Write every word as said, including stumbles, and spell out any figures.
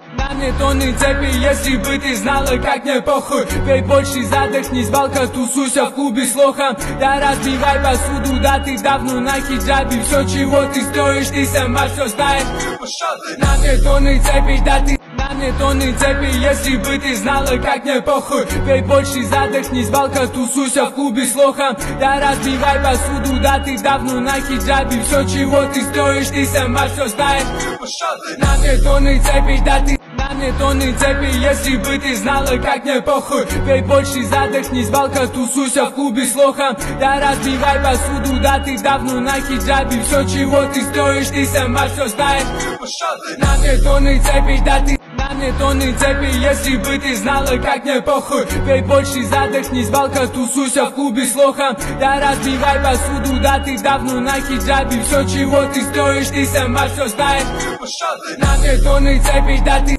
На мне тонны цепи, если бы ты знала, как мне похуй. Пей больше, задохнись, балка, тусуйся в клубе с лохом. Да разбивай посуду, да ты давно на хиджабе. Все, чего ты стоишь, ты сама все знаешь. На мне тонны цепи, да ты... На мне тонны цепи, если бы ты знала, как мне похуй. Пей больше, задохнись, балка, тусуйся в клубе с лохом. Да разбивай посуду, да ты давно на хиджабе. Все, чего ты стоишь, ты сама все знаешь. На мне тонны цепи, да ты... На мне тонны цепи, если бы ты знала, как мне похуй. Пей больше, задохнись, балка, тусуйся в клубе с лохом. Да разбивай посуду, да ты давно на хиджабе. Все, чего ты стоишь, ты сама все знаешь. На мне тонны цепи, да ты... На мне тонны цепи, если бы ты знала, как мне похуй. Пей больше, задохнись, балка, тусуйся в клубе с лохом. Да разбивай посуду, да ты давно на хиджабе. Все, чего ты стоишь, ты сама все знаешь. На мне тонны цепи, да ты...